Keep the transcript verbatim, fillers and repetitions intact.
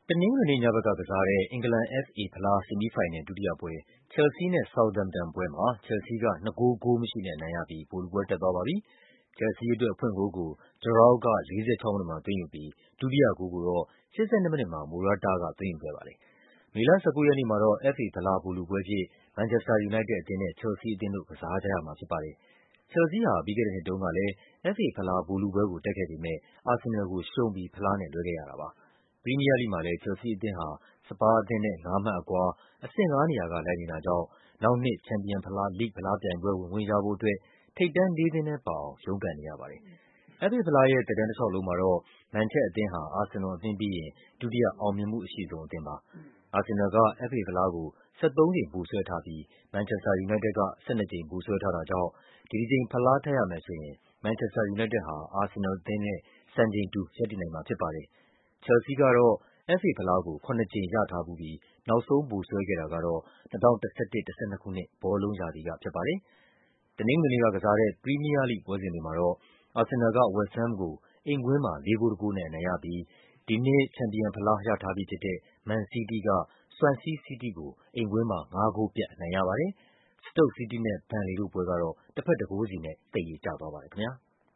တနင်္ဂနွေနေ့ညဘက်ကကစားတဲ့အင်္ဂလန် エフအေ ဖလား ဆီမီးဖိုင်နယ် ဒုတိယပွဲ ချယ်လ်ဆီးနဲ့ ဆောက်သမ်ပ်တန်ပွဲမှာ ချယ်လ်ဆီးက ၂ ဂိုး ဂိုးမရှိနဲ့ အနိုင်ရပြီး ဗိုလ်လုပွဲတက်သွားပါပြီ။ ချယ်လ်ဆီးအတွက် အဖွင့်ဂိုးကို Giroud က ၄၆ မိနစ်မှာ သွင်းယူပြီး ဒုတိယဂိုးကိုတော့ ၈၂ မိနစ်မှာ Morata က သွင်းယူခဲ့ပါတယ်။ မေလ ၁၉ ရက်နေ့မှာတော့ အက်ဖ်အေ ဖလား ဗိုလ်လုပွဲအဖြစ် မန်ချက်စတာ ယူနိုက်တက်အသင်းနဲ့ ချယ်လ်ဆီးအသင်းတို့ ကစားကြရမှာဖြစ်ပါတယ်။ ချယ်လ်ဆီးဟာ ပြီးခဲ့တဲ့နှစ်တုန်းကလည်း အက်ဖ်အေ ဖလား ဗိုလ်လုပွဲကို တက်ခဲ့ပေမယ့် အာဆင်နယ်လ်ကိုရှုံးပြီး ဖလားနဲ့ လွဲခဲ့ရတာပါ။ ပရီးမီးယားလိဂ်မှာလည်း ချယ်လ်ဆီးအသင်းဟာ စပါးအသင်းနဲ့ ငါးမှတ်အကွာ အဆင့်ငါးနေရာက လိုက်နေတာကြောင့် နောက်နှစ် ချန်ပီယံလိဂ်ဖလားပြိုင်ပွဲ ဝင်ခွင့်ရဖို့အတွက် ထိပ်တန်းလေးသင်းထဲပါအောင် ရုန်းကန်နေရပါတယ်။ အက်ဖ်အေ ဖလားရဲ့ သက်တမ်းတလျှောက်လုံးမှာတော့ မန်ချက်အသင်းဟာ အာဆင်နယ်လ်အသင်းပြီးရင် ဒုတိယ အောင်မြင်မှုအရှိဆုံးအသင်းပါ။ အာဆင်နယ်လ်က အက်ဖ်အေ ဖလားကို ၁၃ ကြိမ် ဗိုလ်စွဲထားပြီး မန်ချက်စတာ ယူနိုက်တက်က ၁၂ ကြိမ် ဗိုလ်စွဲထားတာကြောင့် ဒီတကြိမ် ဖလားထပ်ရမယ်ဆိုရင် မန်ချက်စတာ ယူနိုက်တက်ဟာ အာဆင်နယ်လ်အသင်းနဲ့ စံချိန်တူ ရပ်တည်နိုင်မှာဖြစ်ပါတယ်။ ချယ်လ်ဆီးကတော့ အက်ဖ်အေ ဖလားကို ခုနစ်ကြိမ်ရထားဖူးပြီး နောက်ဆုံးဗိုလ်စွဲခဲ့တာကတော့ ၂၀၁၁-၁၂ ခုနှစ် ဘောလုံးရာသီကဖြစ်ပါတယ်။ တနင်္ဂနွေနေ့ကကစားတဲ့ ပရီးမီးယားလိဂ်ပွဲစဉ်တွေမှာတော့ အာဆင်နယ်လ်က ဝက်စ်ဟမ်းမ်ကို အိမ်ကွင်းမှာ ၄ ဂိုး ၁ ဂိုးနဲ့ အနိုင်ရပြီး ဒီနှစ် ချန်ပီယံဖလားရထားပြီးဖြစ်တဲ့ မန်စီးတီးက ဆွမ်ဆီးစီးတီးကို အိမ်ကွင်းမှာ ၅ ဂိုးပြတ် အနိုင်ရပါတယ်။ စတုတ်စီးတီးနဲ့ ဘန်လေတို့ပွဲကတော့ တဘက် ၁ ဂိုးစီနဲ့ သရေကျသွားပါတယ်ခင်ဗျာ